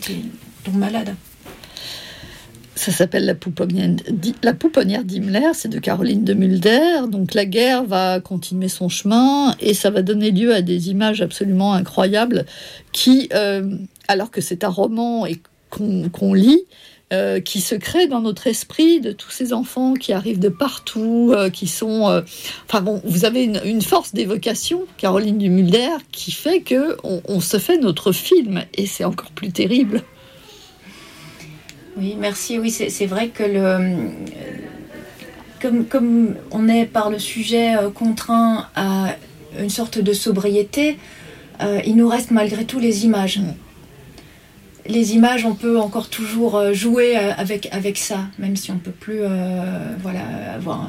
tombe malade. Ça s'appelle La pouponnière d'Himmler, c'est de Caroline de Mulder. Donc la guerre va continuer son chemin et ça va donner lieu à des images absolument incroyables qui, alors que c'est un roman et qu'on lit, qui se crée dans notre esprit de tous ces enfants qui arrivent de partout, qui sont... vous avez une force d'évocation, Caroline de Mulder, qui fait qu'on se fait notre film et c'est encore plus terrible. Oui, merci. Oui, c'est vrai que comme on est par le sujet contraint à une sorte de sobriété, il nous reste malgré tout les images. Les images, on peut encore toujours jouer avec ça, même si on ne peut plus avoir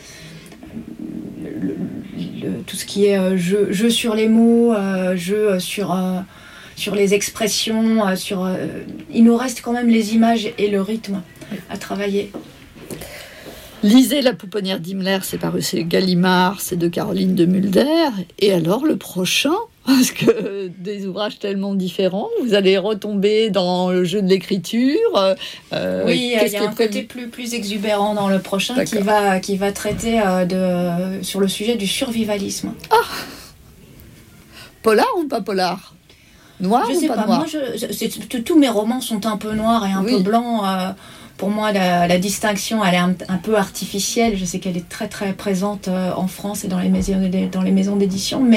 tout ce qui est jeu sur les mots, jeu sur les expressions, il nous reste quand même les images et le rythme à travailler. Lisez La pouponnière d'Himmler, c'est paru chez Gallimard, c'est de Caroline de Mulder. Et alors le prochain, parce que des ouvrages tellement différents, vous allez retomber dans le jeu de l'écriture. Oui, il y a un côté plus exubérant dans le prochain qui va traiter sur le sujet du survivalisme. Ah, polar ou pas polar? Noir ou pas noir? Moi, tous mes romans sont un peu noirs et un peu blancs. Pour moi, la distinction, elle est un peu artificielle. Je sais qu'elle est très très présente en France et dans les maisons d'édition, mais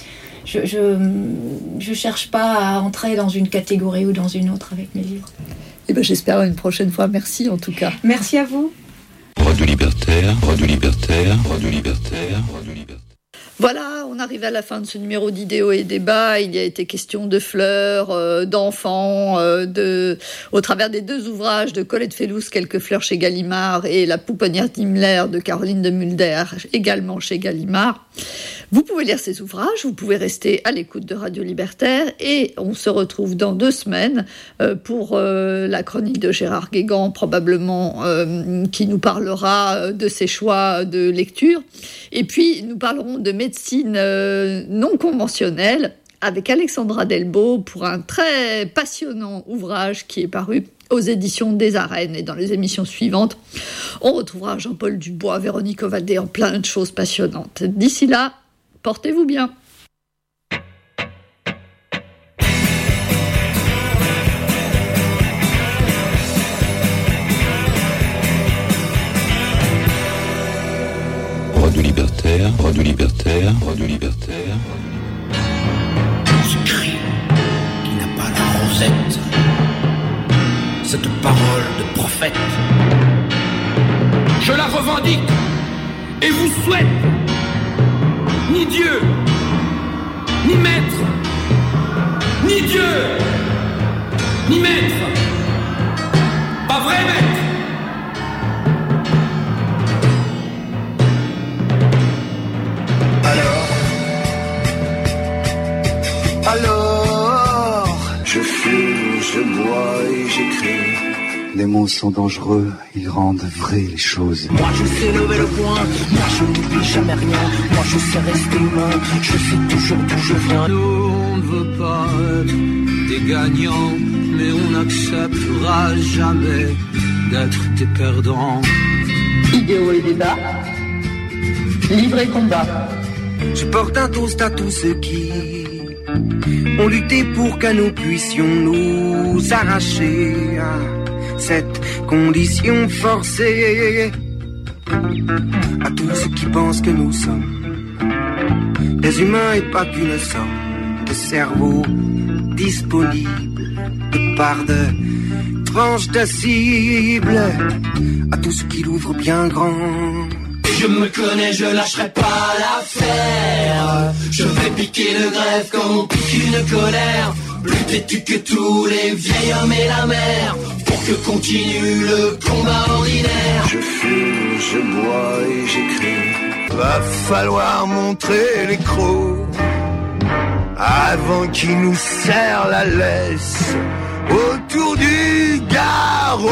je cherche pas à entrer dans une catégorie ou dans une autre avec mes livres. Eh ben, j'espère une prochaine fois. Merci en tout cas. Merci à vous. Radio Libertaire, Radio Libertaire, Radio Libertaire, Radio Libertaire. Voilà, on arrive à la fin de ce numéro d'Idéaux et Débats. Il y a été question de fleurs, d'enfants, au travers des deux ouvrages de Colette Fellous, Quelques fleurs chez Gallimard, et La pouponnière d'Himmler de Caroline de Mulder, également chez Gallimard. Vous pouvez lire ces ouvrages, vous pouvez rester à l'écoute de Radio Libertaire, et on se retrouve dans 2 semaines pour la chronique de Gérard Guégan, probablement, qui nous parlera de ses choix de lecture. Et puis, nous parlerons de médecine non conventionnelle avec Alexandra Delbo pour un très passionnant ouvrage qui est paru aux éditions des Arènes. Et dans les émissions suivantes, on retrouvera Jean-Paul Dubois, Véronique Ovaldé en plein de choses passionnantes. D'ici là, portez-vous bien. Radio Libertaire, Radio Libertaire, Radio Libertaire. Ce cri qui n'a pas la rosette, cette parole de prophète, je la revendique et vous souhaite. Ni Dieu, ni maître, ni Dieu, ni maître, pas vrai maître. Alors, je fume, je bois et j'écris. Les mots sont dangereux, ils rendent vraies les choses. Moi je sais lever le poing, moi je n'oublie jamais rien. Moi je sais rester humain, je sais toujours d'où je viens. Nous on ne veut pas être des gagnants, mais on n'acceptera jamais d'être des perdants. Idéaux et débats, livre et combat. Je porte un toast à tous ceux qui ont lutté pour que nous puissions nous arracher à cette condition forcée. À tous ceux qui pensent que nous sommes des humains et pas qu'une somme de cerveaux disponibles de part de tranches de cible. À tous ceux qui l'ouvrent bien grand. Je me connais, je lâcherai pas l'affaire. Je vais piquer le greffe comme on pique une colère. Plus têtu que tous les vieils hommes et la mer, pour que continue le combat ordinaire. Je fume, je bois et j'écris. Va falloir montrer les crocs avant qu'ils nous serrent la laisse autour du garrot.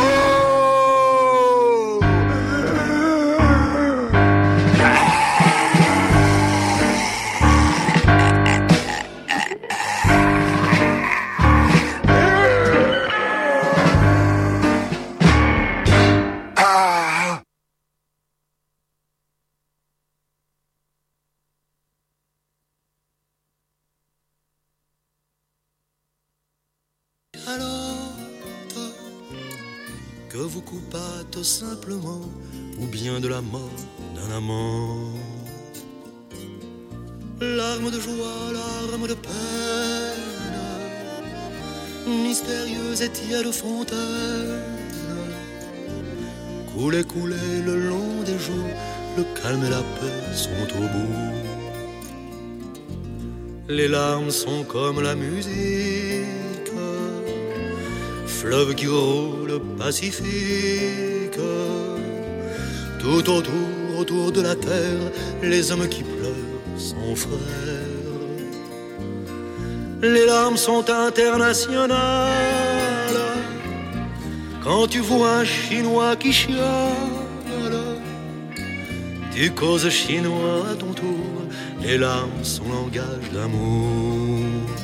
à l'autre, que vous coupâtes simplement, ou bien de la mort d'un amant. Larmes de joie, larmes de peine, mystérieuse et tiède fontaine, couler, couler le long des jours, le calme et la paix sont au bout. Les larmes sont comme la musique, fleuve qui roule pacifique. Tout autour de la terre, les hommes qui pleurent sont frères. Les larmes sont internationales. Quand tu vois un Chinois qui chiale, tu causes chinois à ton tour. Les larmes sont langage d'amour.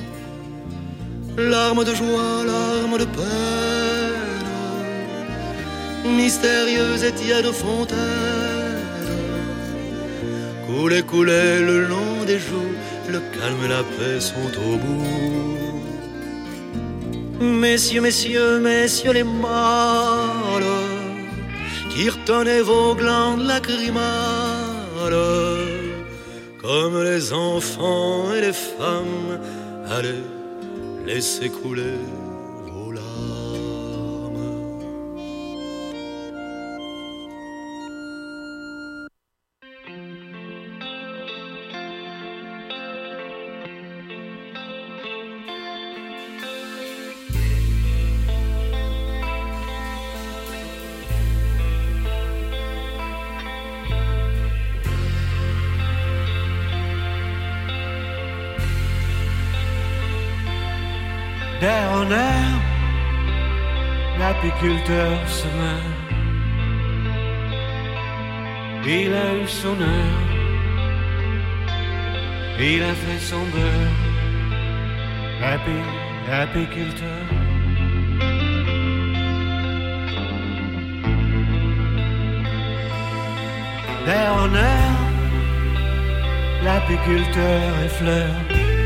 Larmes de joie, larmes de peine, mystérieuse et tiède fontaine, couler, couler le long des jours, le calme et la paix sont au bout. Messieurs, messieurs, messieurs les mâles, qui retenez vos glandes lacrymales, comme les enfants et les femmes, allez, laissez couler vos larmes. D'air en air, l'apiculteur se meurt. Il a eu son heure, il a fait son beurre. Apiculteur. D'air en air, l'apiculteur effleure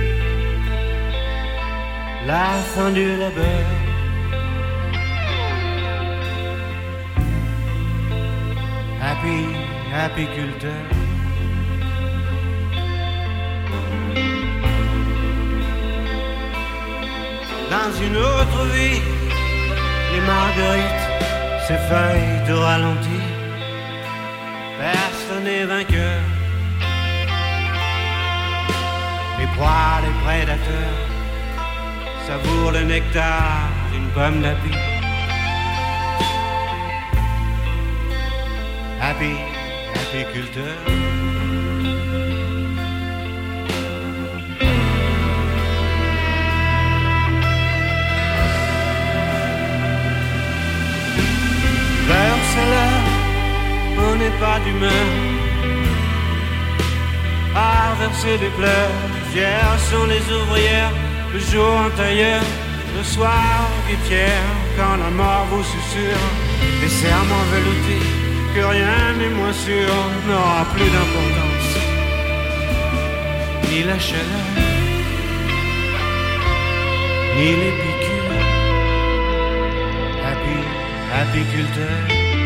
la fin du labeur. Apiculteur. Dans une autre vie, les marguerites, ces feuilles de ralenti, personne n'est vainqueur. Les proies, les prédateurs savoure le nectar d'une pomme d'api. Apiculteur. L'heure c'est l'heure, on n'est pas d'humeur à verser des pleurs. Fières sont les ouvrières, le jour en tailleur, le soir guettière, quand la mort vous susurre des serments veloutés, que rien n'est moins sûr, n'aura plus d'importance, ni la chaleur, ni les piqûres. Apiculteur.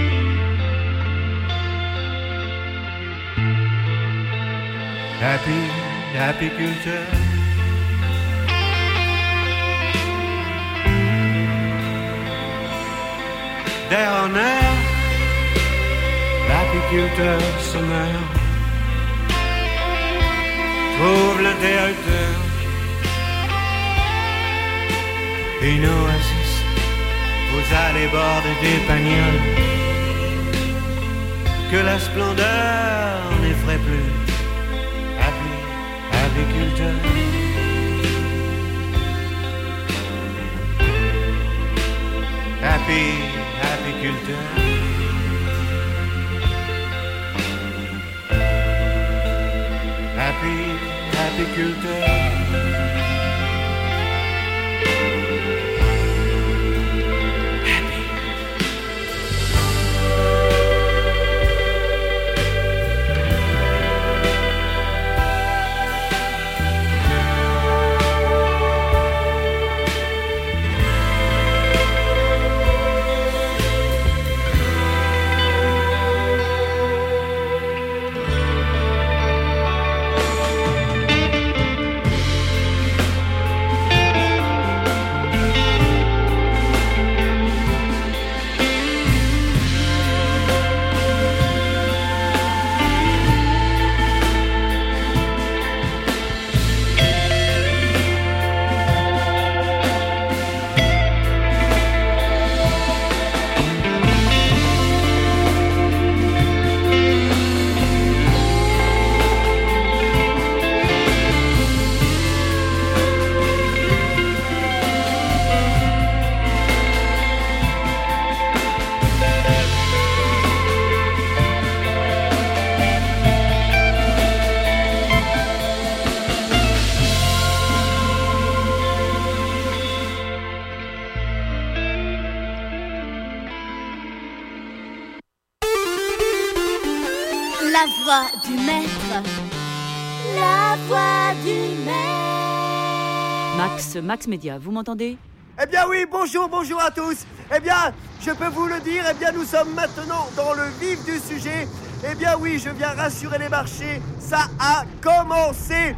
Apiculteur. D'air en air, l'apiculteur se meurt, trouve l'interrupteur, une oasis aux allées bordées des pagnols, que la splendeur n'effraie plus. Apiculteur. Apiculteur. Apiculteur. La voix du maître. La voix du maître. Max Média, vous m'entendez ? Eh bien oui, bonjour à tous. Eh bien, je peux vous le dire, eh bien nous sommes maintenant dans le vif du sujet. Eh bien oui, je viens rassurer les marchés, ça a commencé.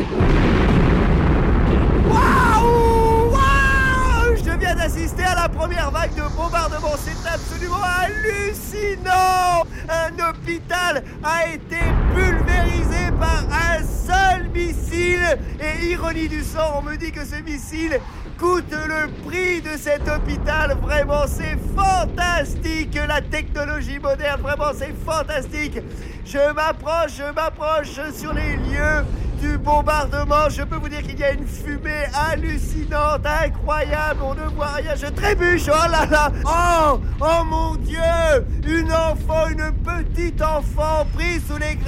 Waouh! Je viens d'assister à la première vague de bombardement, c'est absolument hallucinant! Un hôpital a été pulvérisé par un seul missile. Et ironie du sort, on me dit que ce missile coûte le prix de cet hôpital. Vraiment, c'est fantastique, la technologie moderne, vraiment, c'est fantastique. Je m'approche sur les lieux du bombardement. Je peux vous dire qu'il y a une fumée hallucinante, incroyable, on ne voit rien, je trébuche, oh là là. Oh mon Dieu, une petite enfant prise sous les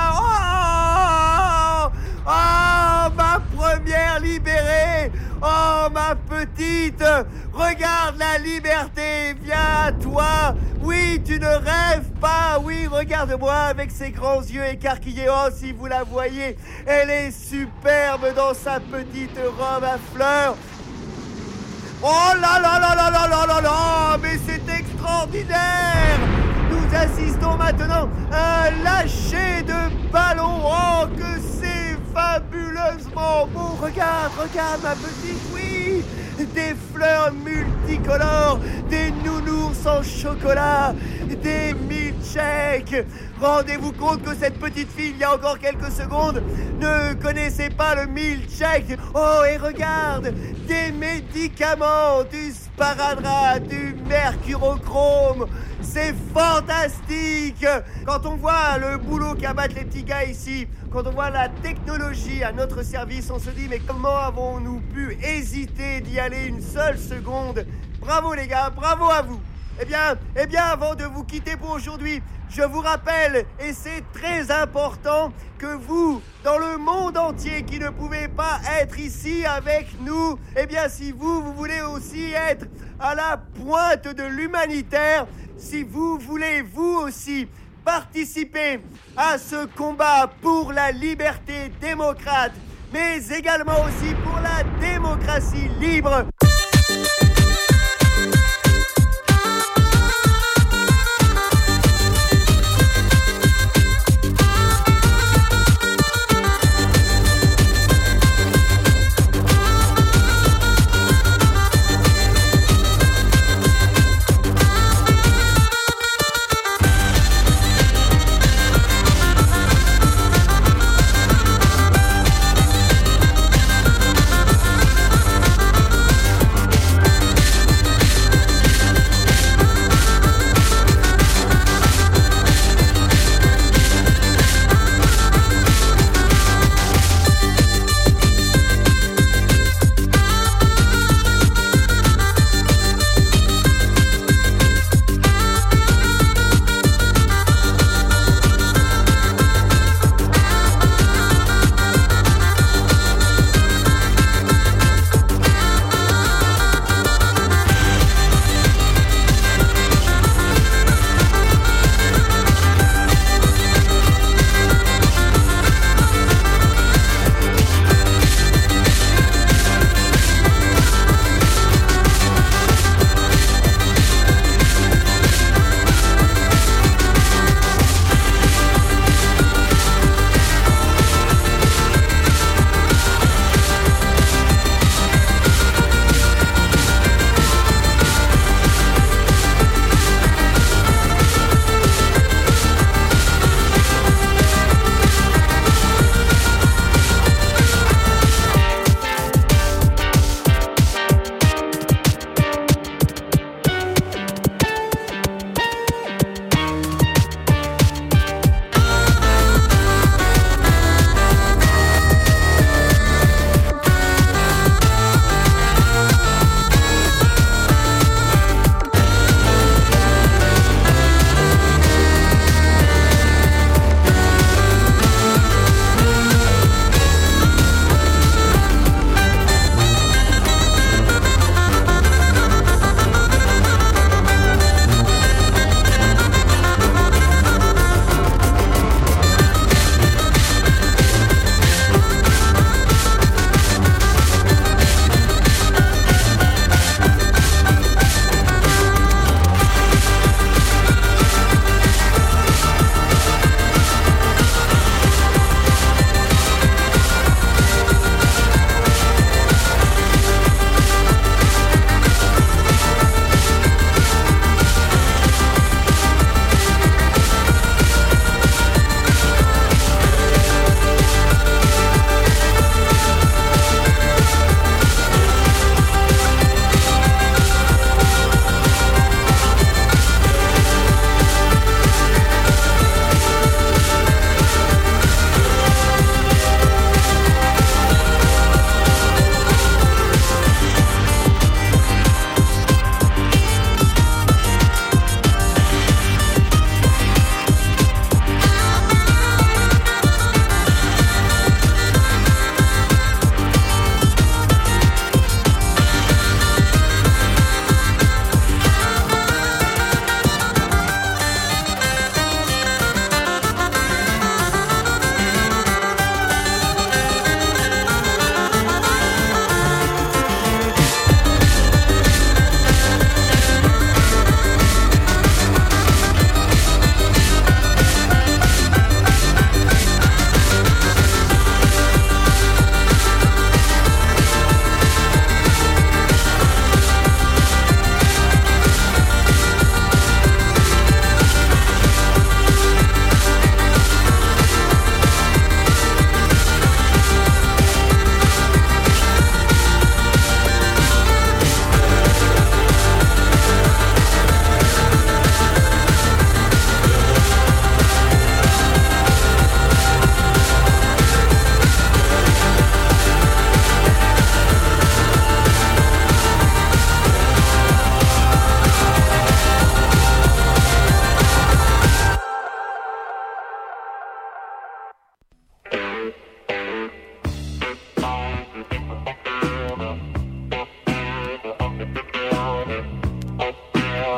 gravats. Oh, ma première libérée. Oh, ma petite, regarde la liberté, viens à toi. Oui, tu ne rêves pas. Oui, regarde-moi avec ses grands yeux écarquillés. Oh, si vous la voyez, elle est superbe dans sa petite robe à fleurs. Oh là là là là là là là là, mais c'est extraordinaire. Nous assistons maintenant à un lâcher de ballon. Oh, que c'est fabuleusement beau. Regarde ma petite, oui. Des fleurs multicolores, des nounours en chocolat, des milkshakes. Rendez-vous compte que cette petite fille, il y a encore quelques secondes, ne connaissait pas le milkshake. Oh, et regarde, des médicaments, du sparadrap, du mercurochrome. C'est fantastique. Quand on voit le boulot qu'abattent les petits gars ici, quand on voit la technologie à notre service, on se dit mais comment avons-nous pu hésiter d'y aller une seule seconde? Bravo les gars, bravo à vous. Eh bien, avant de vous quitter pour aujourd'hui, je vous rappelle, et c'est très important, que vous, dans le monde entier, qui ne pouvez pas être ici avec nous, eh bien, si vous voulez aussi être à la pointe de l'humanitaire, si vous voulez, vous aussi, participer à ce combat pour la liberté démocrate, mais également aussi pour la démocratie libre.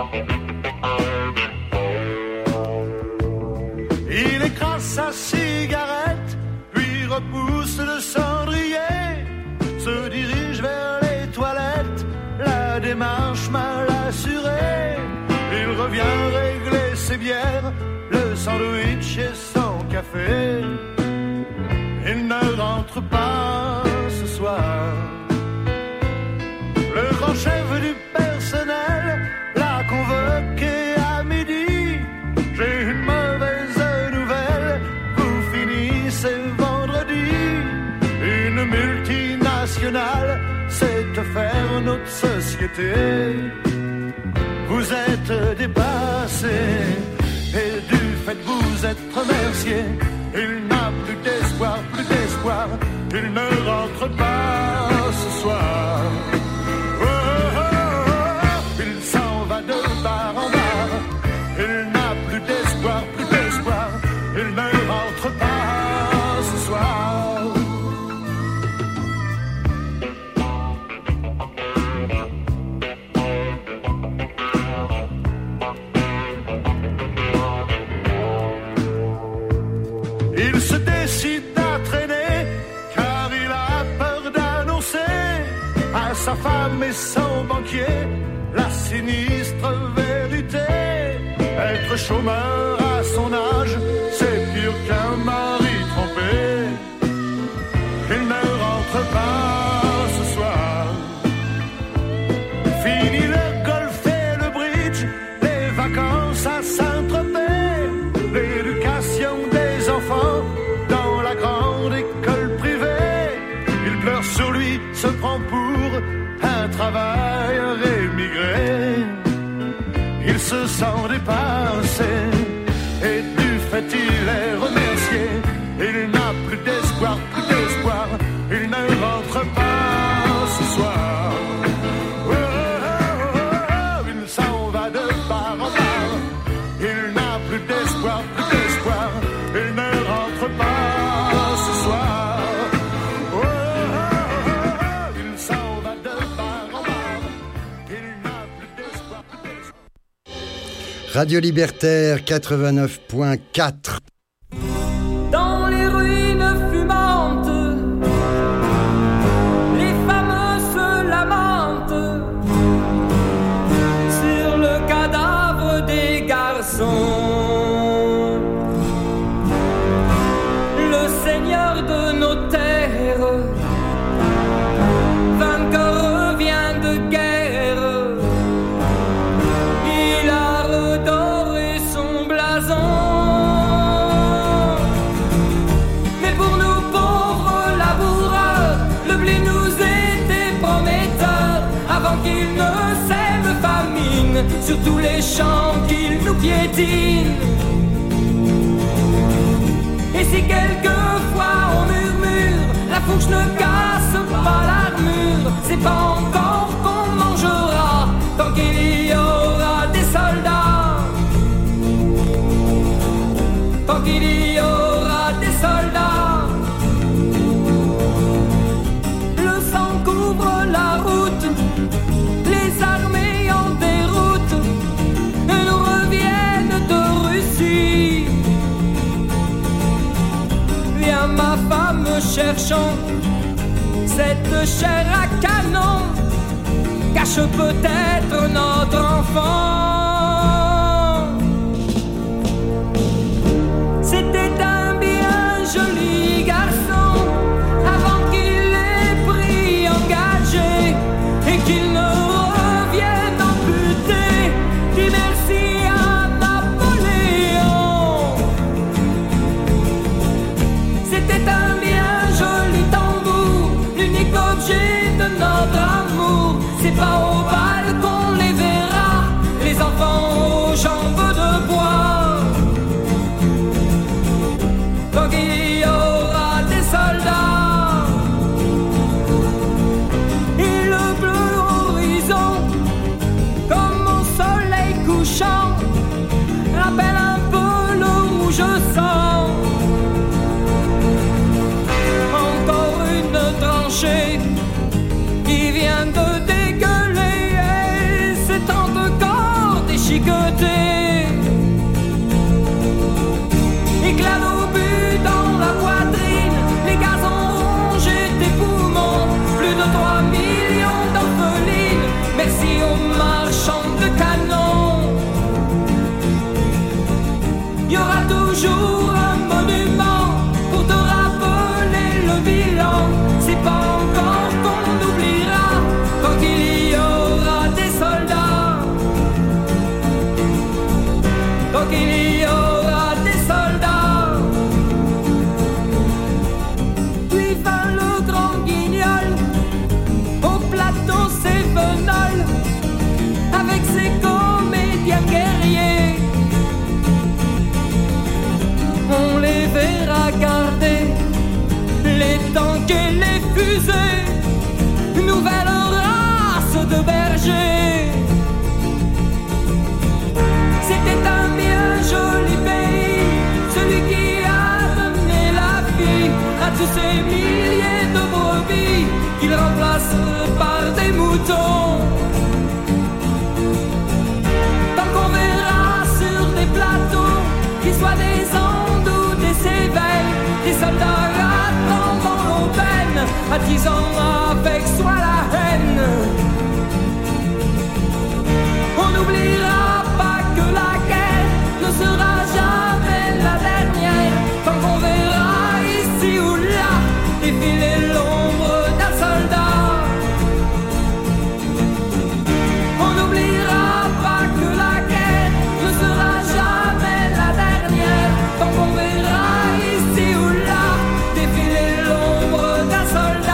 Il écrase sa cigarette, puis repousse le cendrier, se dirige vers les toilettes, la démarche mal assurée. Il revient régler ses bières, le sandwich et son café. Il ne rentre pas ce soir. Le grand chef du personnel l'a convoqué à midi. J'ai une mauvaise nouvelle, vous finissez vendredi. Une multinationale s'est offert notre société. Vous êtes dépassé et du fait que vous êtes remercié. Il n'a plus d'espoir, il ne rentre pas ce soir. Oh, oh, oh, il s'en va de bar en bar. Il n'a plus d'espoir, il ne rentre pas ce soir. Il se décide à traîner car il a peur d'annoncer à sa femme et son banquier la sinistre vérité. Être chômeur à son âge, c'est pire qu'un mari trompé. Il ne rentre pas ce soir. Fini le golf et le bridge, les vacances à Saint-Tropez, l'éducation des enfants dans la grande école privée. Il pleure sur lui, se prend pour un travailleur émigré. Il se sent dépassé et du fait il est remercié. Il n'a plus d'espoir, il ne rentre pas ce soir. Oh, oh, oh, oh, il s'en va de bar en bar. Il n'a plus d'espoir, il ne rentre pas ce soir. Oh, oh, oh, oh, il s'en va de bar en bar. Il n'a plus d'espoir, Radio Libertaire 89.4. Dans les ruines fumantes, les femmes se lamentent sur le cadavre des garçons. Le seigneur de nos terres, vainqueur, revient de guerre. Il a redoré son blason. Mais pour nous pauvres laboureurs, le blé nous était prometteur. Avant qu'il ne sème famine sur tous les champs qu'il nous piétine. Et si quelquefois on murmure, la fourche ne casse pas l'armure, c'est pas encore qu'on mangera tant qu'il y aura des soldats. Tant qu'il y aura des soldats. Le sang couvre la route, les armées en déroute nous reviennent de Russie. Viens ma femme, cherchons cette chair à canon, cache peut-être notre enfant. C'était un bien joli garçon avant qu'il ait pris engagé et qu'il ne revienne amputé. Dis merci à Napoléon. C'était un bien joli tambour, l'unique objet de notre amour. C'est pas au bal qu'on les verra. piqueter. Éclat d'obus dans la poitrine, les gaz ont rongé tes poumons. Plus de 3 millions d'orphelines, merci aux marchands de canons. Il y aura toujours un monument pour te rappeler le bilan. C'est pas encore qu'on oubliera quand il y aura des soldats. Quand il y aura des soldats. Puis vint le grand guignol au plateau Cévenol avec ses comédiens guerriers. On les verra garder les tanks et les fusées, nouvelle race de bergers. C'était un bien joli pays, celui qui a donné la vie à tous ces milliers de brebis qu'il remplace par des moutons. Tant qu'on verra sur des plateaux, qu'ils soient des Andes ou des Cévennes, des soldats attendant l'aubaine, attisant avec soi la haine. On n'oubliera pas que la guerre ne sera jamais la dernière, tant qu'on verra ici ou là défiler l'ombre d'un soldat. On n'oubliera pas que la guerre ne sera jamais la dernière, tant qu'on verra ici ou là défiler l'ombre d'un soldat.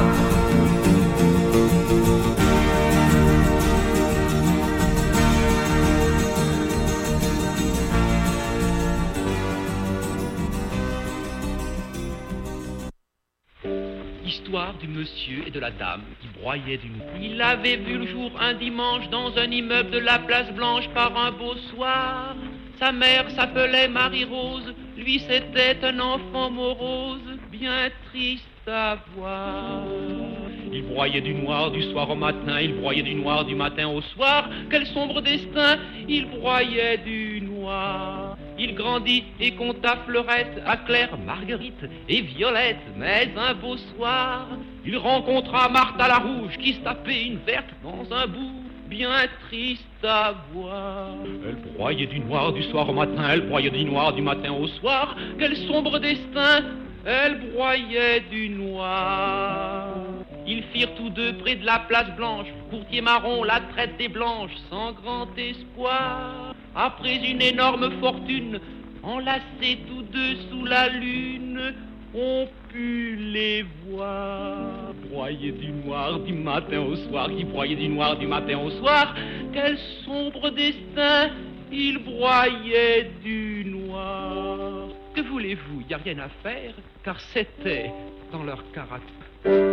Histoire du monsieur et de la dame qui broyaient du noix. Il avait vu le jour un dimanche dans un immeuble de la place Blanche par un beau soir. Sa mère s'appelait Marie-Rose, lui c'était un enfant morose, bien triste à voir. Il broyait du noir du soir au matin, il broyait du noir du matin au soir. Quel sombre destin, il broyait du noir. Il grandit et compta Fleurette, à Claire, Marguerite et Violette. Mais un beau soir, il rencontra Marthe à la rouge qui se tapait une verte dans un bout, bien triste à voir. Elle broyait du noir du soir au matin, elle broyait du noir du matin au soir. Quel sombre destin, elle broyait du noir. Ils firent tous deux près de la place Blanche, courtier marron, la traite des blanches, sans grand espoir. Après une énorme fortune, enlacés tous deux sous la lune, on put les voir. Broyer du noir du matin au soir, qui broyait du noir du matin au soir. Quel sombre destin, ils broyaient du noir. Que voulez-vous, y a rien à faire, car c'était dans leur caractère.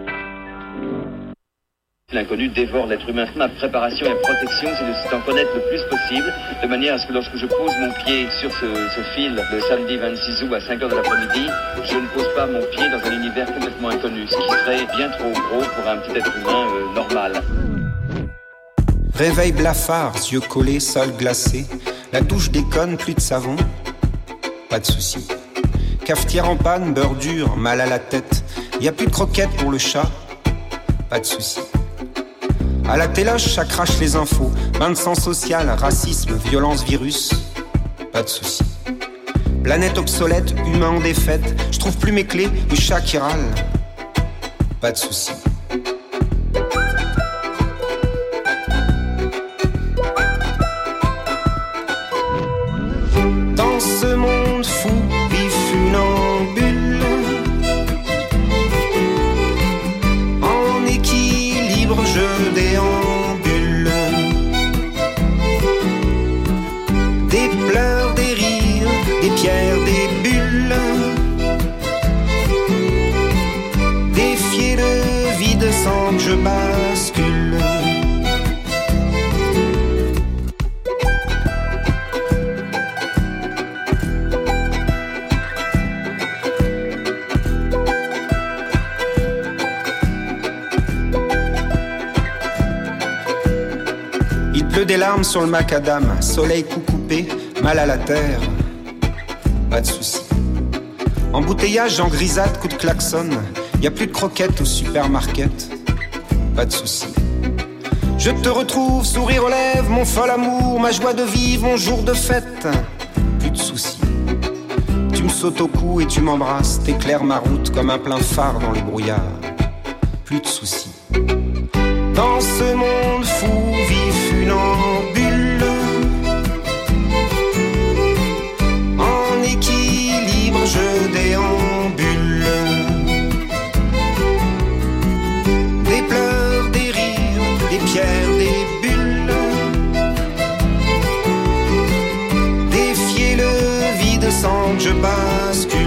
L'inconnu dévore l'être humain. Ma préparation et protection, c'est de s'en connaître le plus possible, de manière à ce que lorsque je pose mon pied sur ce fil le samedi 26 août à 5h de l'après-midi, je ne pose pas mon pied dans un univers complètement inconnu, ce qui serait bien trop gros pour un petit être humain normal. Réveil blafard, yeux collés, sol glacé, la douche déconne, plus de savon, pas de soucis. Cafetière en panne, beurre dur, mal à la tête, y a plus de croquettes pour le chat, pas de soucis. À la téloche, ça crache les infos. Bain de sang social, racisme, violence, virus. Pas de soucis. Planète obsolète, humain en défaite. Je trouve plus mes clés, le chat qui râle. Pas de soucis. Dans ce monde fou, vit funambule, en équilibre, je déambule. Des pleurs, des rires, des pierres, des bulles. Défier le des larmes sur le macadam, soleil coup coupé, mal à la terre. Pas de soucis. Embouteillage en grisade, coup de klaxon. Y a plus de croquettes au supermarket. Pas de soucis. Je te retrouve, sourire aux lèvres, mon fol amour, ma joie de vivre, mon jour de fête. Plus de soucis. Tu me sautes au cou et tu m'embrasses, t'éclaires ma route comme un plein phare dans le brouillard. Plus de soucis. Dans ce monde fou vit funambule, en équilibre je déambule. Des pleurs, des rires, des pierres, des bulles. Défier le vide sans que je bascule.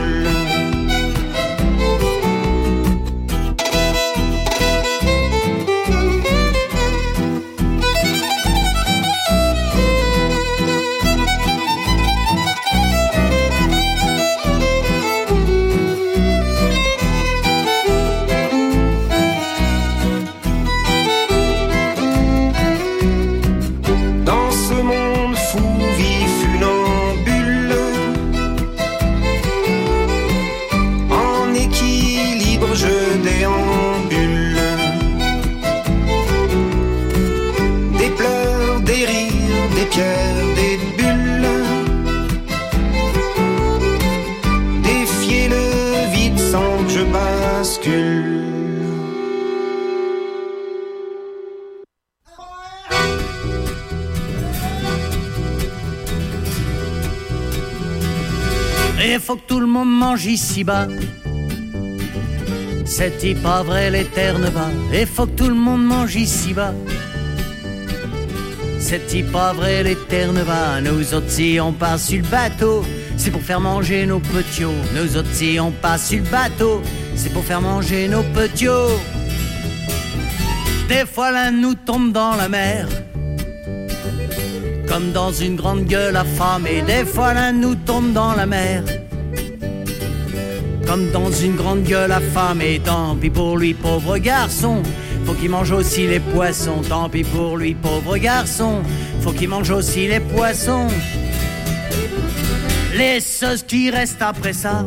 Des bulles, défier le vide sans que je bascule. Et faut que tout le monde mange ici-bas. C'est pas vrai l'éterne va. Et faut que tout le monde mange ici-bas. C'est pas vrai l'éterne va. Nous autres si on passe sur le bateau, c'est pour faire manger nos petits. Nous autres si on passe sur le bateau, c'est pour faire manger nos petits. Des fois l'un nous tombe dans la mer, comme dans une grande gueule affamée. Des fois l'un nous tombe dans la mer, comme dans une grande gueule affamée. Tant pis pour lui, pauvre garçon, faut qu'il mange aussi les poissons. Tant pis pour lui, pauvre garçon, faut qu'il mange aussi les poissons. Les seuls qui restent après ça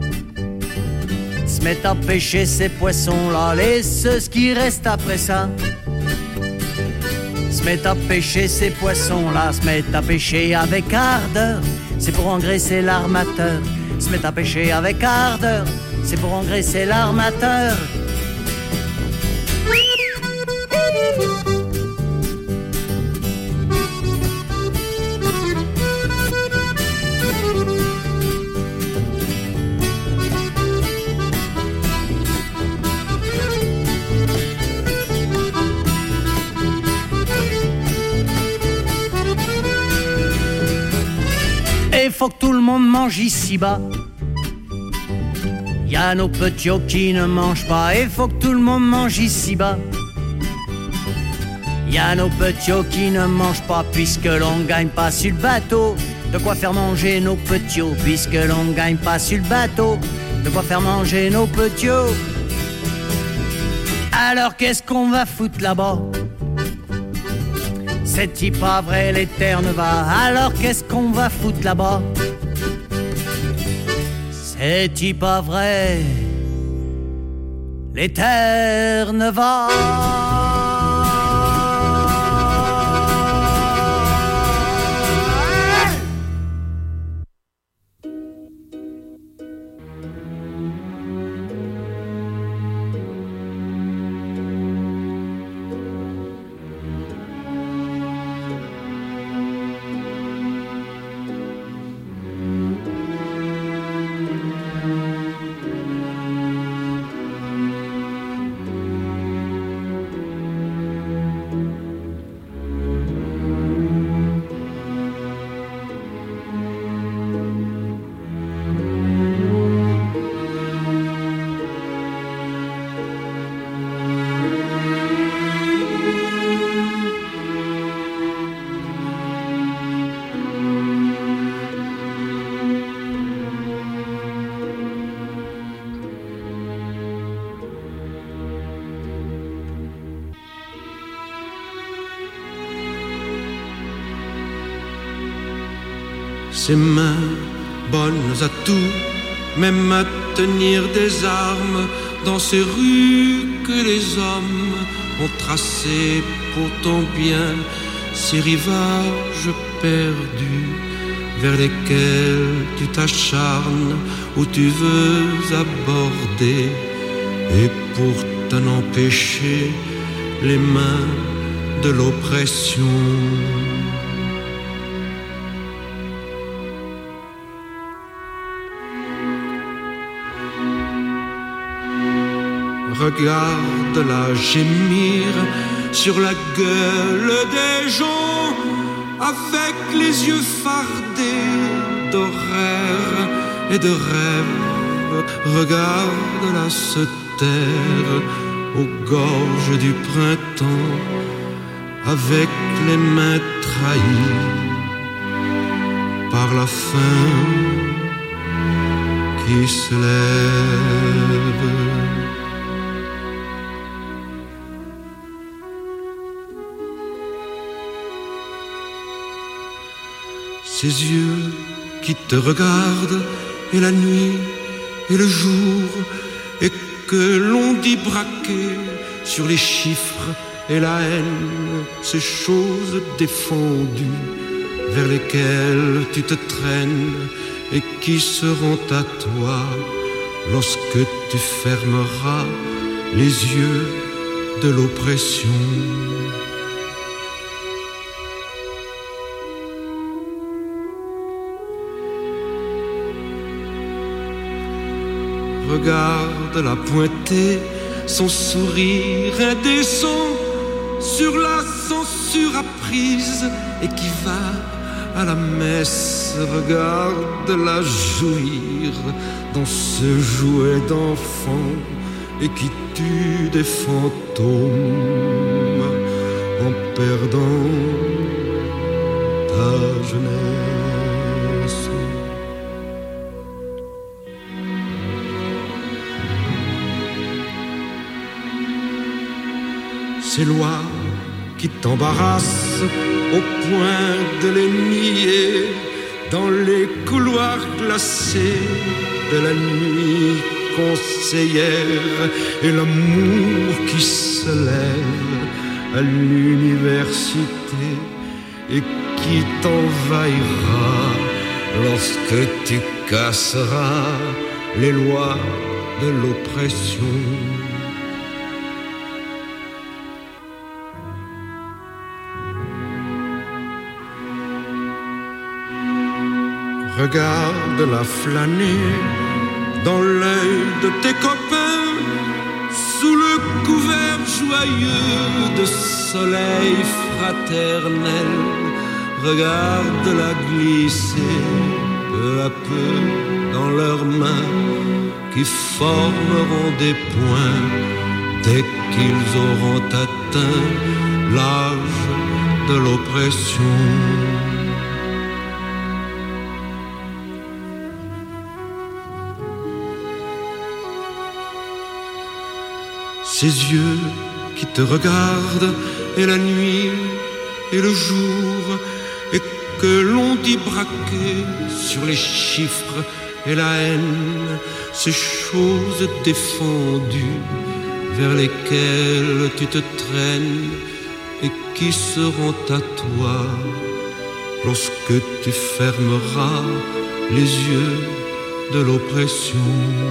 se mettent à pêcher ces poissons-là. Les seuls qui restent après ça se mettent à pêcher ces poissons-là. Se mettent à pêcher avec ardeur, c'est pour engraisser l'armateur. Se mettent à pêcher avec ardeur, c'est pour engraisser l'armateur. Et faut que tout le monde mange ici-bas. Y a nos petits qui ne mangent pas. Et faut que tout le monde mange ici-bas. Y a nos petits qui ne mangent pas, puisque l'on gagne pas sur le bateau. De quoi faire manger nos petits, puisque l'on gagne pas sur le bateau. De quoi faire manger nos petits. Alors qu'est-ce qu'on va foutre là-bas? C'est pas vrai l'éterne va. Alors qu'est-ce qu'on va foutre là-bas? C'est pas vrai l'éterne va. Ses mains bonnes à tout, même à tenir des armes dans ces rues que les hommes ont tracées pour ton bien, ces rivages perdus vers lesquels tu t'acharnes, où tu veux aborder, et pour t'en empêcher les mains de l'oppression. Regarde-la gémir sur la gueule des gens, avec les yeux fardés d'horaires et de rêves. Regarde-la se taire aux gorges du printemps, avec les mains trahies par la faim qui se lève. Ces yeux qui te regardent, et la nuit et le jour, et que l'on dit braquer sur les chiffres et la haine, ces choses défendues vers lesquelles tu te traînes et qui seront à toi lorsque tu fermeras les yeux de l'oppression. Regarde-la pointer son sourire indécent sur la censure apprise et qui va à la messe. Regarde-la jouir dans ce jouet d'enfant et qui tue des fantômes en perdant ta jeunesse. Ces lois qui t'embarrassent au point de les nier dans les couloirs glacés de la nuit conseillère, et l'amour qui se lève à l'université et qui t'envahira lorsque tu casseras les lois de l'oppression. Regarde-la flâner dans l'œil de tes copains sous le couvert joyeux de soleil fraternel. Regarde-la glisser peu à peu dans leurs mains qui formeront des points dès qu'ils auront atteint l'âge de l'oppression. Ces yeux qui te regardent, et la nuit et le jour, et que l'on dit braquer sur les chiffres et la haine, ces choses défendues vers lesquelles tu te traînes et qui seront à toi lorsque tu fermeras les yeux de l'oppression.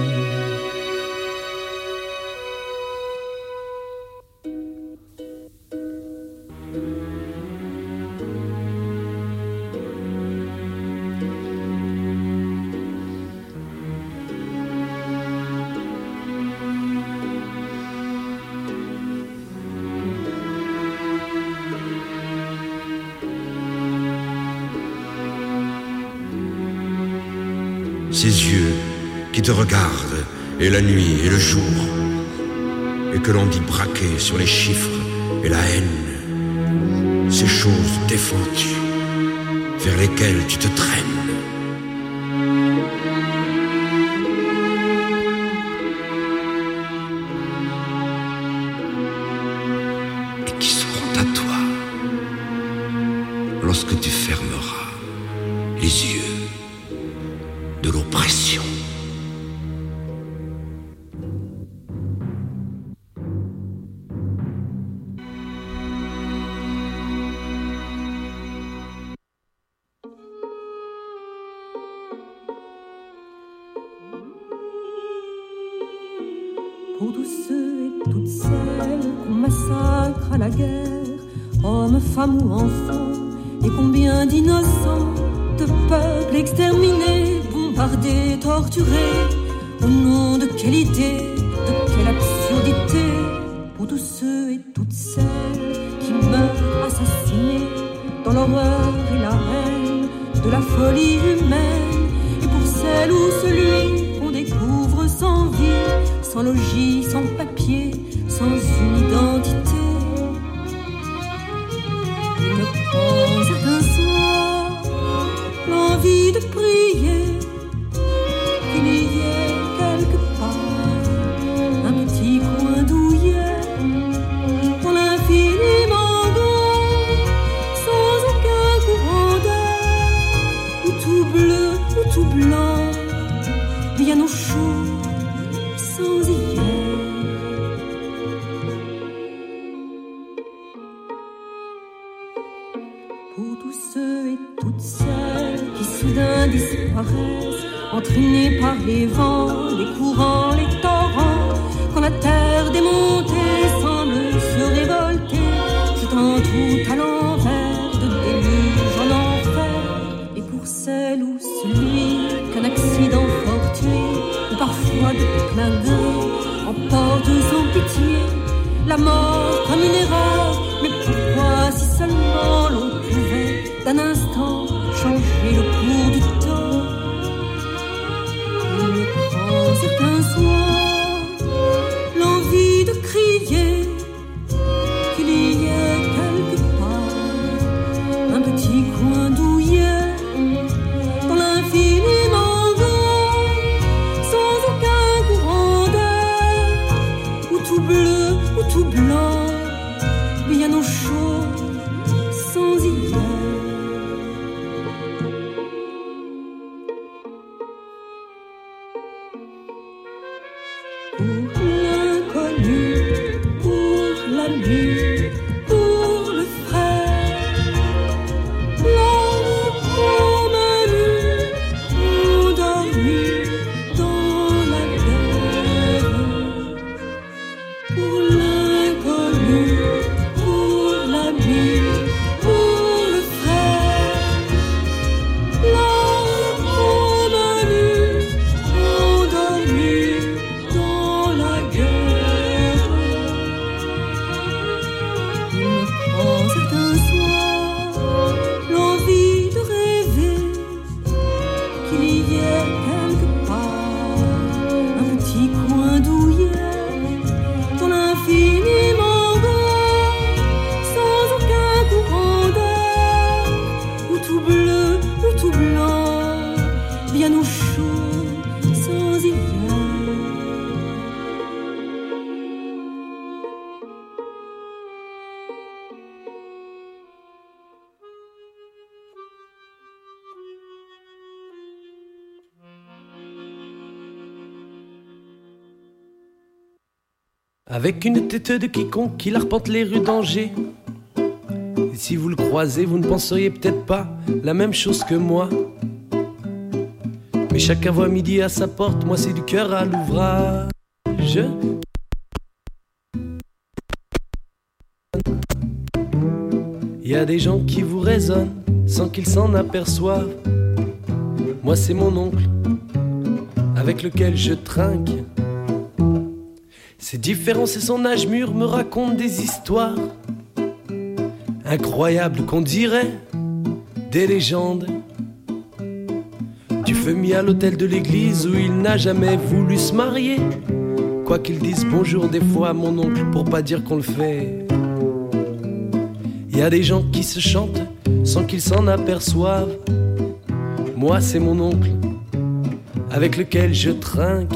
Ces yeux qui te regardent, et la nuit et le jour, et que l'on dit braquer sur les chiffres et la haine, ces choses défendues vers lesquelles tu te traînes. Et qui seront à toi lorsque tu fermeras les yeux de l'oppression. Pour tous ceux et toutes celles qu'on massacre à la guerre, hommes, femmes ou enfants, et combien d'innocents, de peuples exterminés, bombardés, torturés, au nom de quelle idée, de quelle absurdité. Pour tous ceux et toutes celles qui meurent assassinés dans l'horreur et la haine de la folie humaine, et pour celle ou celui qu'on découvre sans vie, sans logis, sans papier, sans une identité. Il me prend certains soirs l'envie de prier qu'il y ait quelque part un petit coin douillet dans l'infiniment grand, sans aucun courant d'air, ou tout bleu ou tout blanc, bien au chaud, sans hier. Pour tous ceux et toutes celles qui soudain disparaissent, entraînés par les vents, les courants, les torrents, quand la terre démontée semble se révolter, jetant tout à l'envers de déluge en enfer. Et pour celle ou celui qu'un accident fortuit, ou parfois de plein gré, emporte sans pitié la mort comme une erreur. Mais pourquoi si seulement l'on pouvait d'un instant changer le cours du temps? Il me prend certains soirs l'envie de crier qu'il y ait quelque part un petit coin douillet dans l'infiniment grand, sans aucun courant d'air, ou tout bleu ou tout blanc, bien au chaud, sans hier. Pour l'inconnu, pour l'ami, pour le frère, l'homme promené, endormi dans la guerre. Pour l'inconnu, pour l'ami, pour le frère, l'homme promené, endormi dans la guerre. Il me prend certains soirs l'envie de rêver qu'il y ait quelque part un petit coin douillet dans l'infiniment grand, sans aucun courant d'air, ou tout bleu ou tout blanc, bien au chaud, sans hiver. Avec une tête de quiconque qui arpente les rues d'Angers. Et si vous le croisez, vous ne penseriez peut-être pas la même chose que moi. Mais chacun voit midi à sa porte, moi c'est du cœur à l'ouvrage. Il y a des gens qui vous raisonnent sans qu'ils s'en aperçoivent. Moi c'est mon oncle, avec lequel je trinque. C'est différent, c'est son âge mûr, me raconte des histoires incroyables qu'on dirait des légendes. Du feu mis à l'hôtel de l'église où il n'a jamais voulu se marier. Quoi qu'ils disent bonjour des fois à mon oncle pour pas dire qu'on le fait. Il y a des gens qui se chantent sans qu'ils s'en aperçoivent. Moi c'est mon oncle, avec lequel je trinque.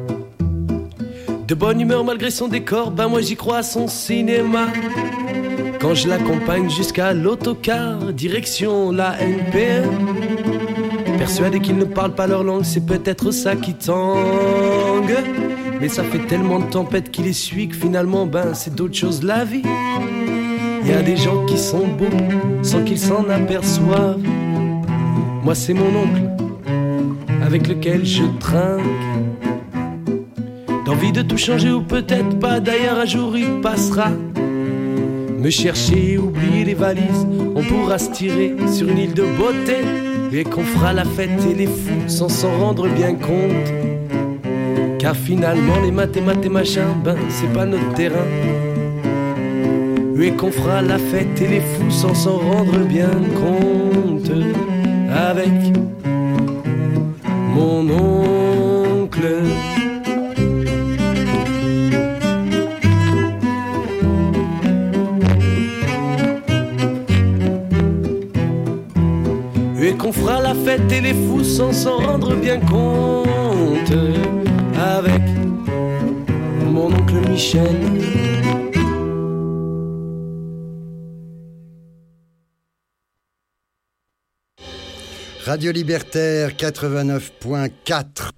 De bonne humeur malgré son décor, ben moi j'y crois à son cinéma. Quand je l'accompagne jusqu'à l'autocar, direction la NPM. Persuadé qu'ils ne parlent pas leur langue, c'est peut-être ça qui tangue. Mais ça fait tellement de tempêtes qu'il essuie que finalement, c'est d'autres choses la vie. Y a des gens qui sont beaux sans qu'ils s'en aperçoivent. Moi c'est mon oncle avec lequel je trinque. D'envie de tout changer ou peut-être pas, d'ailleurs un jour il passera. Me chercher, oublier les valises, on pourra se tirer sur une île de beauté. Et qu'on fera la fête et les fous sans s'en rendre bien compte. Car finalement les maths et machin, c'est pas notre terrain. Et qu'on fera la fête et les fous sans s'en rendre bien compte. Avec mon oncle. Et qu'on fera la fête et les fous sans s'en rendre bien compte. Avec mon oncle Michel. Radio Libertaire 89.4.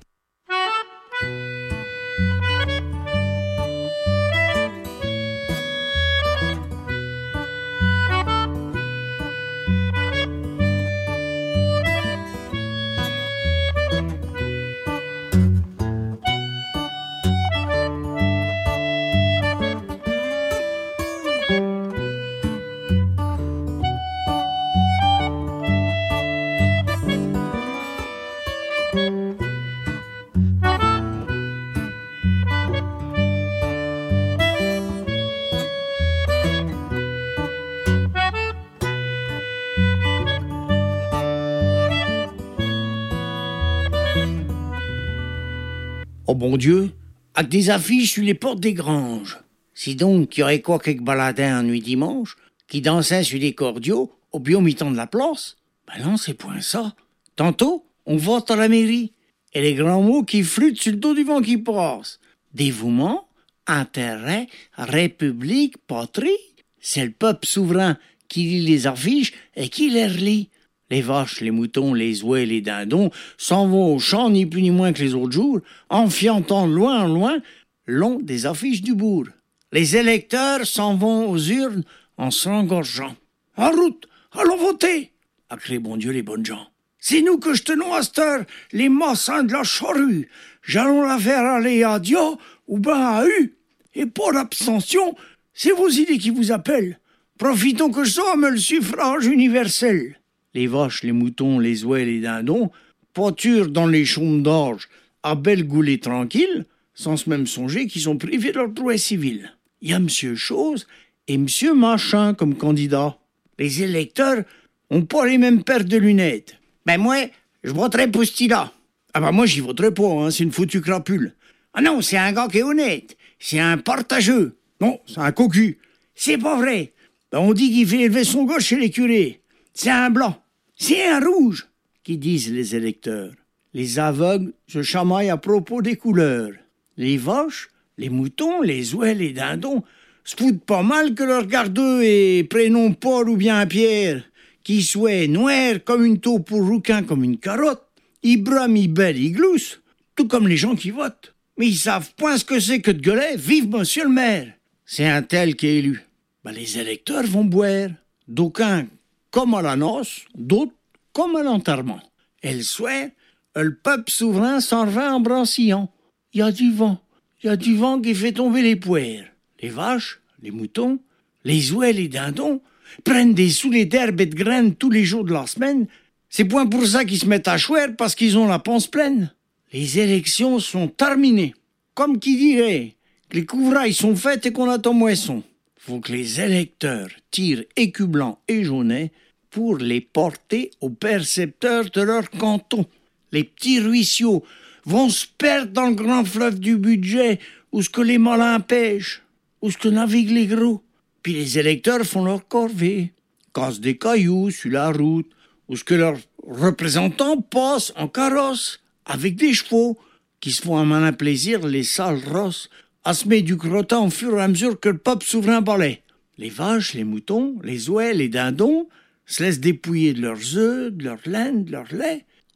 Oh bon Dieu, avec des affiches sur les portes des granges. Si donc il y aurait quoi quelques baladins un nuit dimanche, qui dansaient sur des cordiaux au bio mi-temps de la place? Non, c'est point ça. Tantôt, on vote à la mairie, et les grands mots qui flûtent sur le dos du vent qui passe. Dévouement, intérêt, république, patrie. C'est le peuple souverain qui lit les affiches et qui les relit. Les vaches, les moutons, les ouets, les dindons s'en vont au champ ni plus ni moins que les autres jours, en fiantant loin en loin long des affiches du bourg. Les électeurs s'en vont aux urnes en s'engorgeant. « En route, allons voter !» a crié bon Dieu les bonnes gens. « C'est nous que je tenons à cette heure, les massins de la charrue. J'allons la faire aller à Dieu ou à U. Et pour l'abstention, c'est vos idées qui vous appellent. Profitons que je somme le suffrage universel. » Les vaches, les moutons, les ouets, les dindons pâturent dans les chaumes d'orge à belle goulée tranquille, sans se même songer qu'ils sont privés de leur droit civil. Il y a Monsieur Chose et Monsieur Machin comme candidats. Les électeurs ont pas les mêmes paires de lunettes. Moi, je voterai pour ce style-là. Moi, j'y voterai pas, c'est une foutue crapule. Ah non, c'est un gars qui est honnête. C'est un partageux. Non, c'est un cocu. C'est pas vrai. On dit qu'il fait élever son gars chez les curés. C'est un blanc, c'est un rouge, qui disent les électeurs. Les aveugles se chamaillent à propos des couleurs. Les vaches, les moutons, les ouets, les dindons se foutent pas mal que leur gardeux et prénom Paul ou bien Pierre, qui soit noir comme une taupe ou rouquin comme une carotte, ils brament, ils bêlent, ils gloussent, tout comme les gens qui votent. Mais ils savent point ce que c'est que de gueuler « Vive monsieur le maire !» C'est un tel qui est élu. Les électeurs vont boire, d'aucuns comme à la noce, d'autres comme à l'enterrement. Et le soir, le peuple souverain s'en va en brancillant. Il y a du vent qui fait tomber les poires. Les vaches, les moutons, les ouets, les dindons prennent des soulets d'herbe et de graines tous les jours de la semaine. C'est point pour ça qu'ils se mettent à chouer parce qu'ils ont la panse pleine. Les élections sont terminées. Comme qui dirait que les couvrailles sont faites et qu'on attend moisson. Faut que les électeurs tirent écus blancs et jaunets pour les porter aux percepteurs de leur canton. Les petits ruisseaux vont se perdre dans le grand fleuve du budget où ce que les malins pêchent, où ce que naviguent les gros. Puis les électeurs font leur corvée, cassent des cailloux sur la route, où ce que leurs représentants passent en carrosse avec des chevaux qui se font à malin plaisir les sales rosses à semer du crottin au fur et à mesure que le peuple souverain balaie. Les vaches, les moutons, les ouets, les dindons se laissent dépouiller de leurs œufs, de leur laine, de leur lait,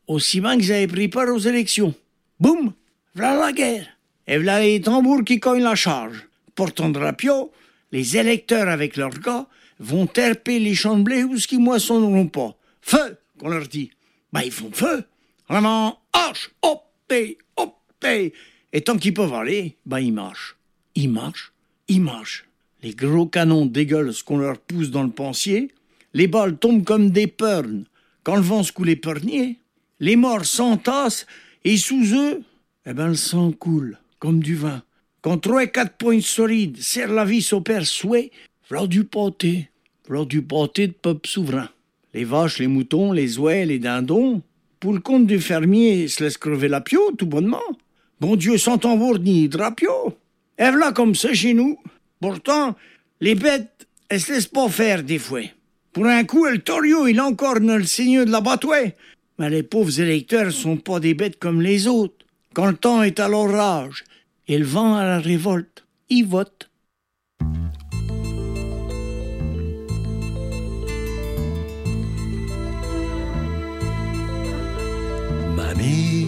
aussi bien qu'ils avaient pris part aux élections. Boum, voilà la guerre. Et voilà les tambours qui cognent la charge. Portant drapeau, les électeurs avec leurs gars vont terper les champs de blé où ce qu'ils moissonneront pas. Feu, qu'on leur dit. Ils font feu. Vraiment, hache, hop, et tant qu'ils peuvent aller, ils marchent. Ils marchent. Les gros canons dégueulent ce qu'on leur pousse dans le pensier. Les balles tombent comme des pernes quand le vent secoue les perniers. Les morts s'entassent et sous eux, le sang coule comme du vin. Quand 3 et 4 points solides serrent la vis au père souhait, voilà du pâté de peuple souverain. Les vaches, les moutons, les ouets, les dindons, pour le compte du fermier, se laissent crever la pio tout bonnement. Bon Dieu sans tambour ni drapio. Et voilà comme ça chez nous. Pourtant, les bêtes, elles se laissent pas faire des fois. Pour un coup, le torio, il encorne le seigneur de la batouée. Mais les pauvres électeurs sont pas des bêtes comme les autres. Quand le temps est à l'orage et le vent à la révolte, ils votent. Mamie,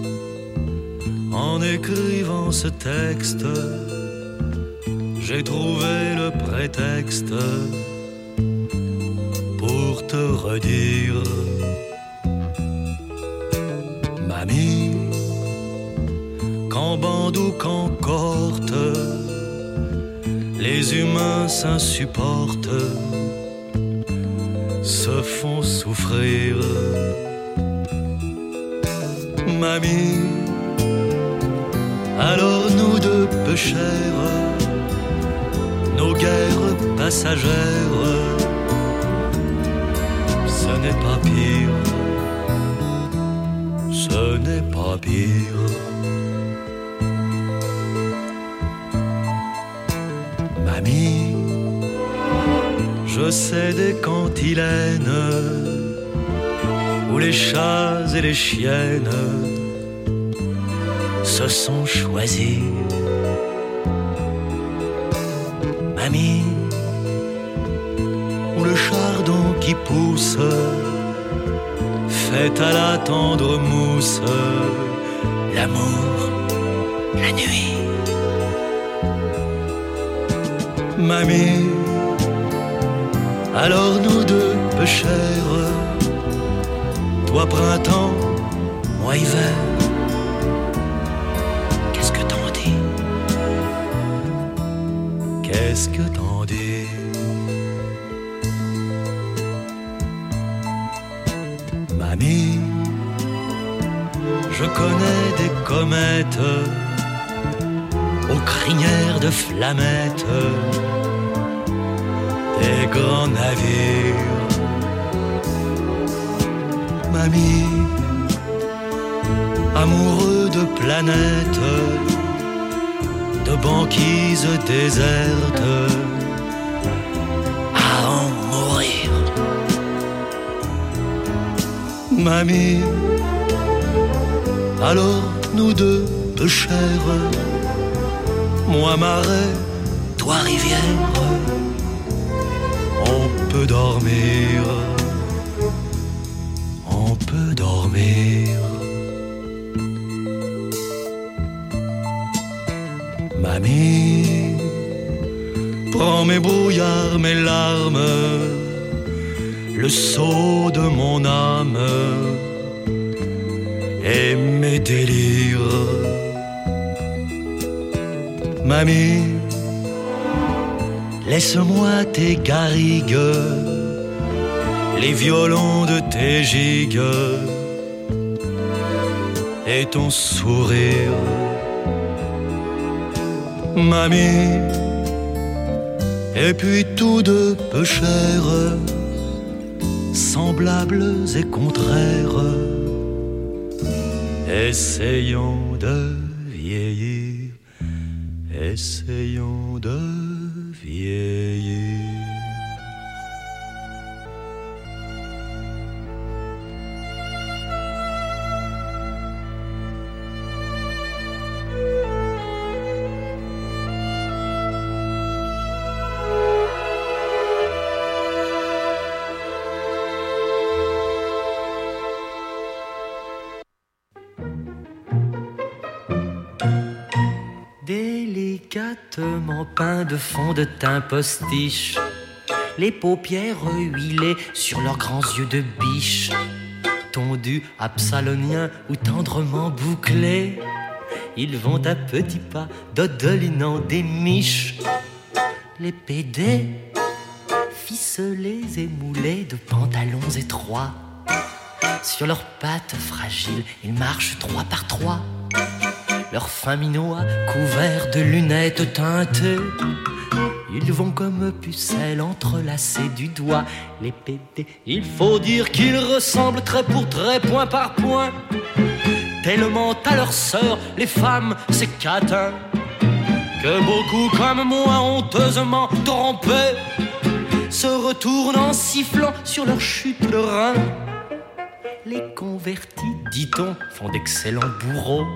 en écrivant ce texte, j'ai trouvé le prétexte pour te redire, mamie, qu'en bande ou qu'en cohorte, les humains s'insupportent, se font souffrir. Mamie, alors nous deux pêcheurs, nos guerres passagères, ce n'est pas pire, ce n'est pas pire. Mamie, je sais des cantilènes où les chats et les chiennes se sont choisis. Mamie, où le chardon qui pousse fait à la tendre mousse l'amour la nuit. Mamie, alors nous deux pêcheurs, toi printemps, moi hiver, qu'est-ce que t'en dis? Qu'est-ce que t'en dis? Mamie, je connais des comètes aux crinières de flammettes, des grands navires. Mamie, amoureux de planètes, de banquises désertes, à en mourir. Mamie, alors nous deux pêcheurs, moi marais, toi rivière, on peut dormir, on peut dormir. Mamie, prends mes brouillards, mes larmes, le sceau de mon âme et mes délires. Mamie, laisse-moi tes garrigues, les violons de tes gigues et ton sourire. Mamie, et puis tous deux pêcheurs, semblables et contraires, essayons de vieillir, essayons de vieillir. finement peints de fond de teint postiche, les paupières huilées sur leurs grands yeux de biche, tondus absaloniens ou tendrement bouclés, ils vont à petits pas dodelinant des miches. Les pédés, ficelés et moulés de pantalons étroits, sur leurs pattes fragiles, ils marchent 3 par 3. Leurs fins minois couverts de lunettes teintées, ils vont comme pucelles entrelacées du doigt. Les pédés, il faut dire qu'ils ressemblent trait pour trait, point par point, tellement à leurs sœurs, les femmes, ces catins, que beaucoup comme moi, honteusement trompés, se retournent en sifflant sur leur chute de rein. Les convertis, dit-on, font d'excellents bourreaux,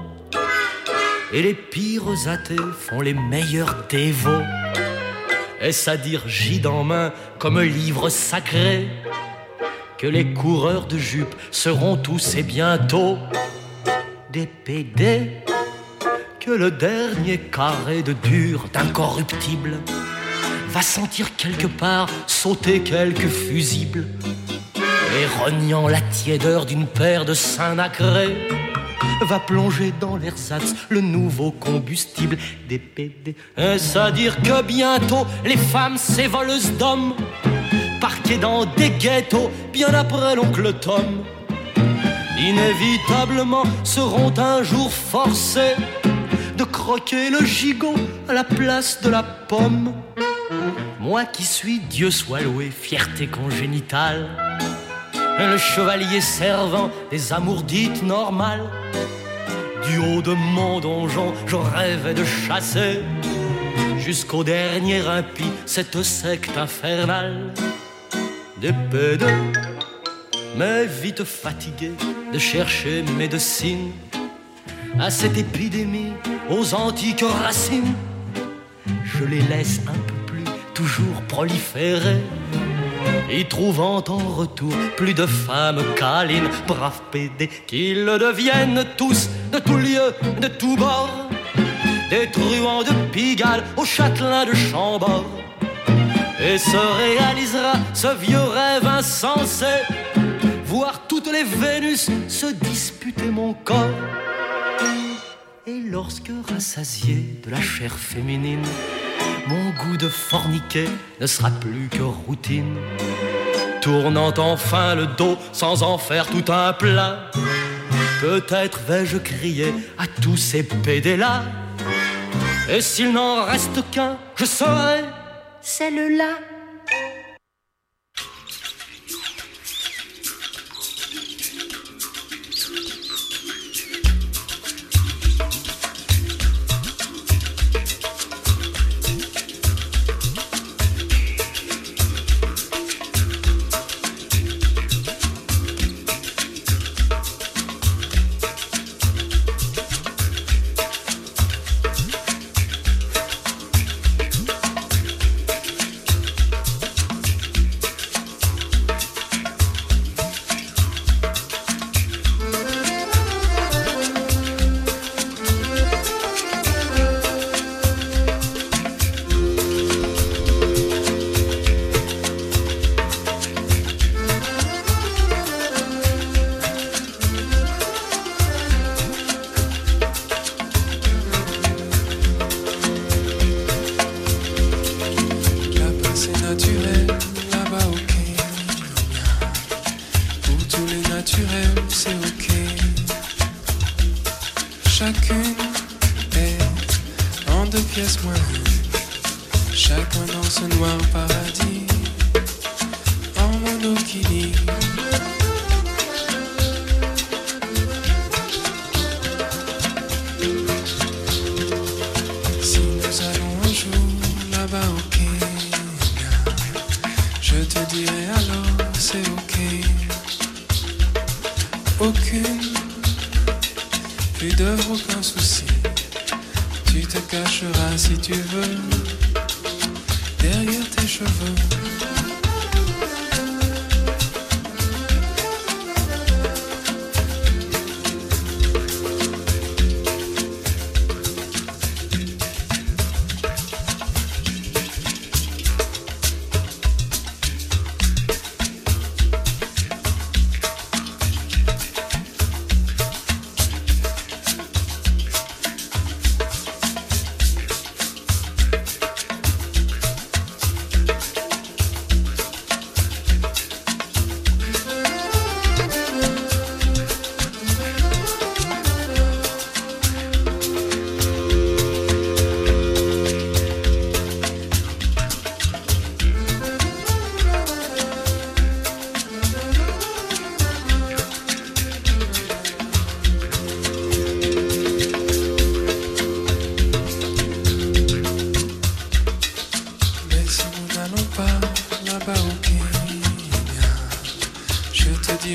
et les pires athées font les meilleurs dévots. Est-ce à dire gide en main comme livre sacré que les coureurs de jupes seront tous et bientôt des pédés, que le dernier carré de dur d'incorruptible va sentir quelque part sauter quelques fusibles, et reniant la tiédeur d'une paire de seins nacrés, va plonger dans l'ersatz le nouveau combustible des pédés. Est-ce à dire que bientôt les femmes, ces voleuses d'hommes, parquées dans des ghettos bien après l'oncle Tom, inévitablement seront un jour forcées de croquer le gigot à la place de la pomme? Moi qui suis, Dieu soit loué, fierté congénitale, le chevalier servant des amours dites normales, du haut de mon donjon, je rêvais de chasser jusqu'au dernier impie cette secte infernale des pédés, mais vite fatigué de chercher médecine à cette épidémie aux antiques racines. Je les laisse un peu plus toujours proliférer, y trouvant en retour plus de femmes câlines, braves pédés, qu'ils deviennent tous de tout lieu, de tout bord, des truands de Pigalle au châtelain de Chambord. Et se réalisera ce vieux rêve insensé, voir toutes les Vénus se disputer mon corps. Et lorsque rassasié de la chair féminine, mon goût de forniquer ne sera plus que routine, tournant enfin le dos sans en faire tout un plat, peut-être vais-je crier à tous ces pédés-là, et s'il n'en reste qu'un, je serai celle-là.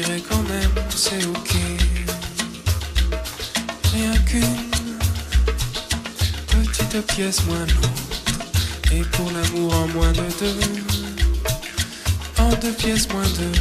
dirais quand même c'est ok. Rien qu'une petite pièce moins l'autre. Et pour l'amour en moins de deux, en deux pièces moins deux.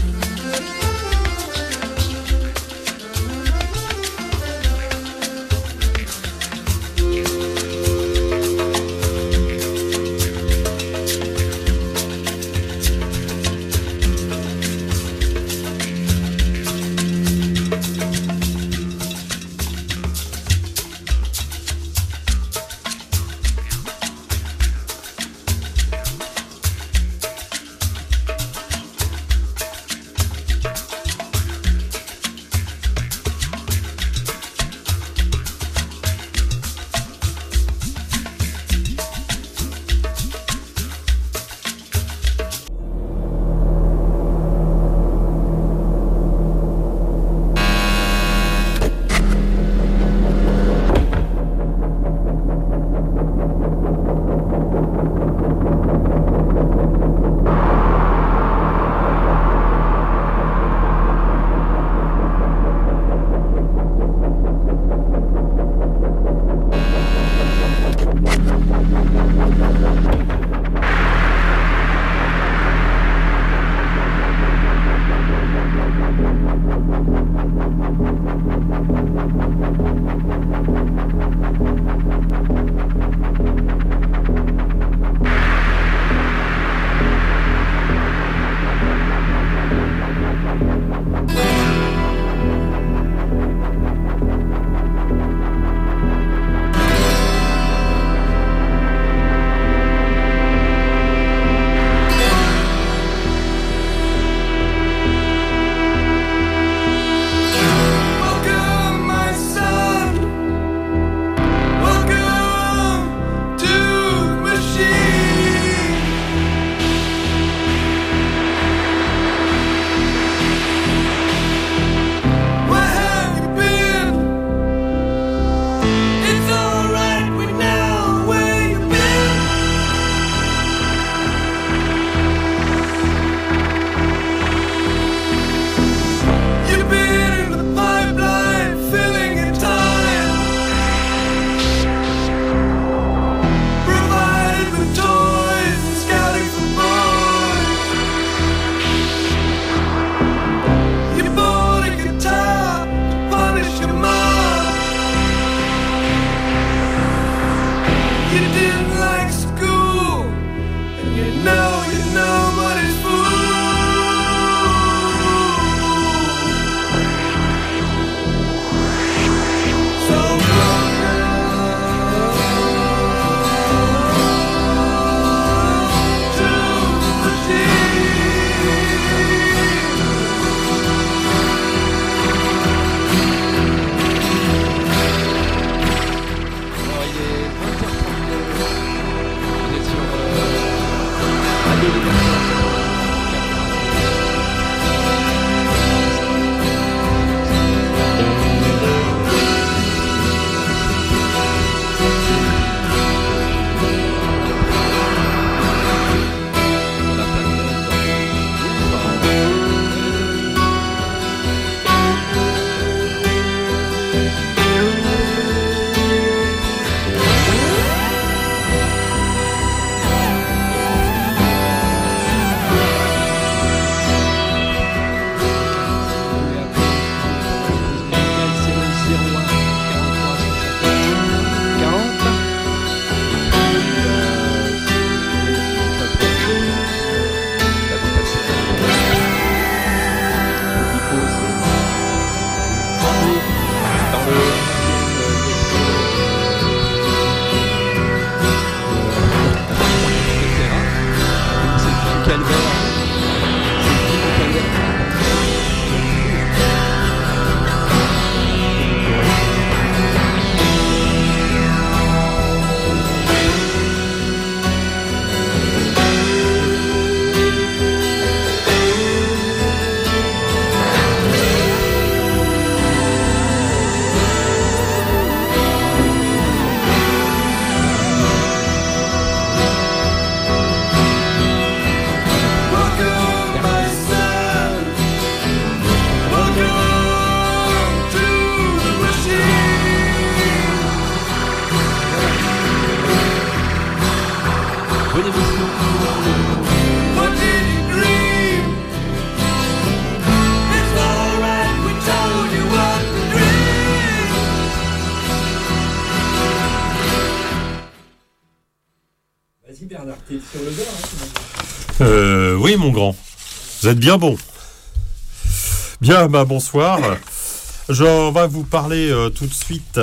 Oui, mon grand. Vous êtes bien bon. Bien, bonsoir. Je vais vous parler tout de suite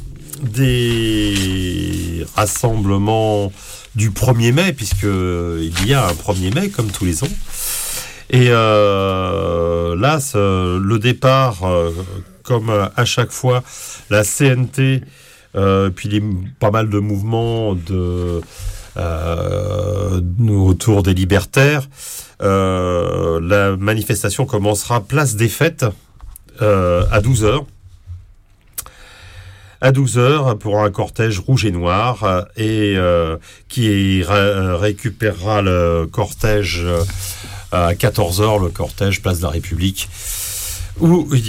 des rassemblements du 1er mai, puisqu'il y a un 1er mai, comme tous les ans. Et là, le départ, comme à chaque fois, la CNT, puis pas mal de mouvements autour des libertaires. La manifestation commencera place des Fêtes à 12h. À 12h pour un cortège rouge et noir qui récupérera le cortège à 14h, le cortège place de la République, où